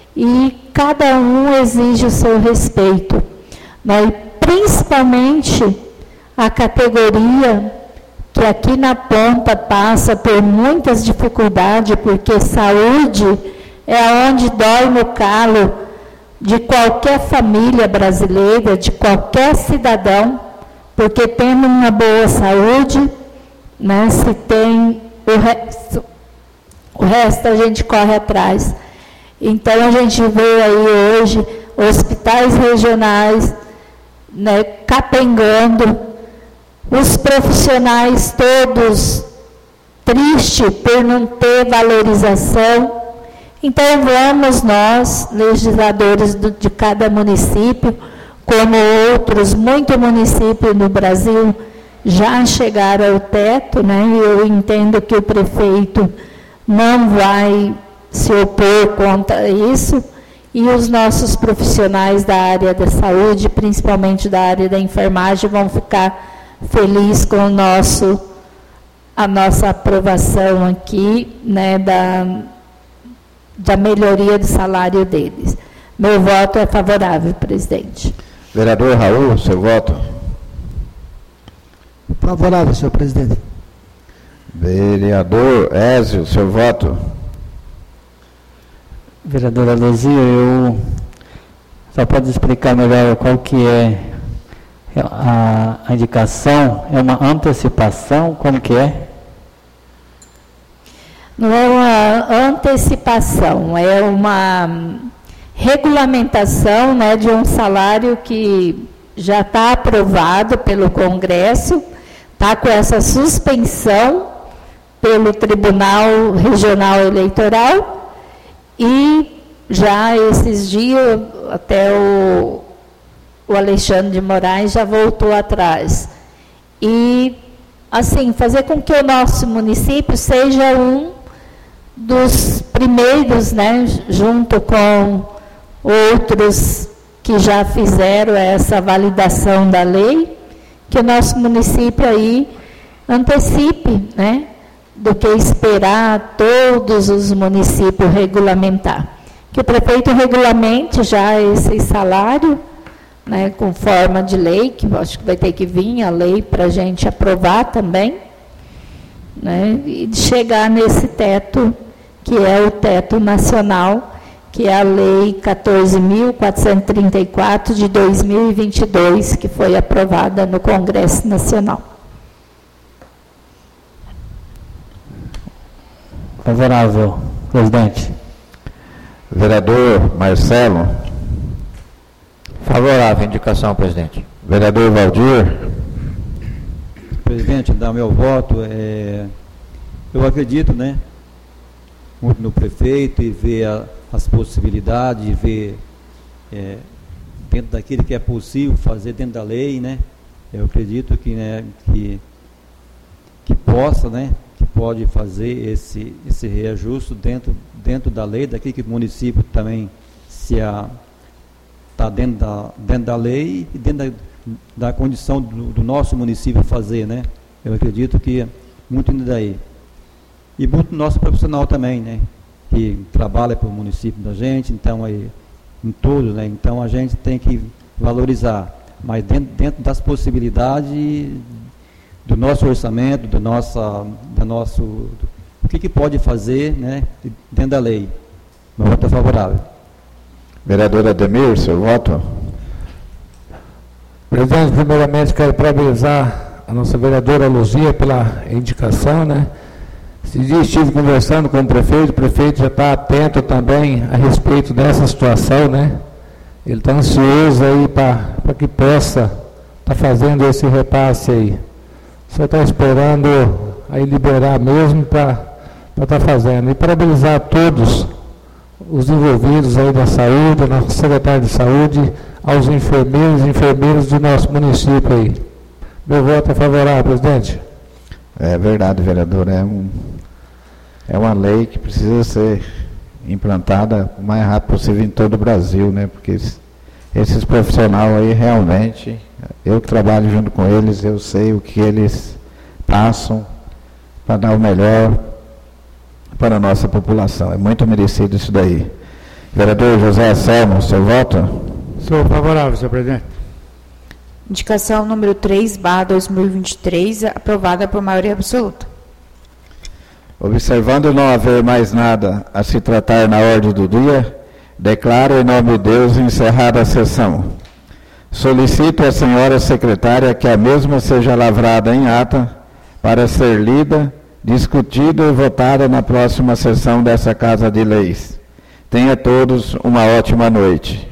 e cada um exige o seu respeito. Né? Principalmente a categoria que aqui na ponta passa por muitas dificuldades, porque saúde é onde dói no calo de qualquer família brasileira, de qualquer cidadão, porque tendo uma boa saúde, né, se tem o resto, o resto a gente corre atrás. Então, a gente vê aí hoje hospitais regionais, né, capengando, os profissionais todos tristes por não ter valorização. Então, vamos nós, legisladores do, de cada município, como outros, muitos municípios no Brasil já chegaram ao teto, né? Eu entendo que o prefeito não vai se opor contra isso, e os nossos profissionais da área da saúde, principalmente da área da enfermagem, vão ficar felizes com o nosso, a nossa aprovação aqui, né, da, da melhoria do salário deles. Meu voto é favorável, presidente. Vereador Raul, seu voto? Favorável, senhor presidente. Vereador Ézio, seu voto? Vereadora Luzia, eu só pode explicar melhor qual que é a, a indicação? É uma antecipação? Como que é? Não é uma antecipação, é uma regulamentação, né, de um salário que já está aprovado pelo Congresso, está com essa suspensão pelo Tribunal Regional Eleitoral, e já esses dias, até o, o Alexandre de Moraes já voltou atrás. E, assim, fazer com que o nosso município seja um dos primeiros, né, junto com outros que já fizeram essa validação da lei, que o nosso município aí antecipe, né, do que esperar todos os municípios regulamentar. Que o prefeito regulamente já esse salário, né, com forma de lei, que eu acho que vai ter que vir a lei para a gente aprovar também, né, e chegar nesse teto, que é o teto nacional, que é a Lei quatorze mil quatrocentos e trinta e quatro de dois mil e vinte e dois, que foi aprovada no Congresso Nacional. Favorável, presidente. Vereador Marcelo. Favorável, indicação, presidente. Vereador Valdir. Presidente, dar meu voto, é, eu acredito, né, muito no prefeito e ver a, as possibilidades, e ver é, dentro daquilo que é possível fazer dentro da lei, né, eu acredito que, né, que, que possa, né, que pode fazer esse, esse reajuste dentro, dentro da lei, daquilo que o município também se está dentro da, dentro da lei e dentro da da condição do, do nosso município fazer, né? Eu acredito que muito indo daí. E muito nosso profissional também, né? Que trabalha para o município da gente, então aí, em tudo, né? Então a gente tem que valorizar, mas dentro, dentro das possibilidades do nosso orçamento, do nossa, da nosso, do, o que, que pode fazer, né? Dentro da lei. Meu voto é favorável. Vereador Ademir, seu voto? Presidente, primeiramente quero parabenizar a nossa vereadora Luzia pela indicação, né? Esse dia estive conversando com o prefeito, o prefeito já está atento também a respeito dessa situação, né? Ele está ansioso aí para que possa estar tá fazendo esse repasse aí. Só está esperando aí liberar mesmo para estar tá fazendo. E parabenizar a todos os envolvidos aí da saúde, a nossa secretária de saúde, aos enfermeiros e enfermeiras do nosso município aí. Meu voto é favorável, presidente. É verdade, vereador. É, um, é uma lei que precisa ser implantada o mais rápido possível em todo o Brasil, né? Porque esses profissionais aí realmente, eu que trabalho junto com eles, eu sei o que eles passam para dar o melhor para a nossa população. É muito merecido isso daí. Vereador José Anselmo, seu voto? Sou favorável, senhor presidente. Indicação número três, barra dois mil e vinte e três, aprovada por maioria absoluta. Observando não haver mais nada a se tratar na ordem do dia, declaro em nome de Deus encerrada a sessão. Solicito à senhora secretária que a mesma seja lavrada em ata para ser lida, discutida e votada na próxima sessão dessa Casa de Leis. Tenha todos uma ótima noite.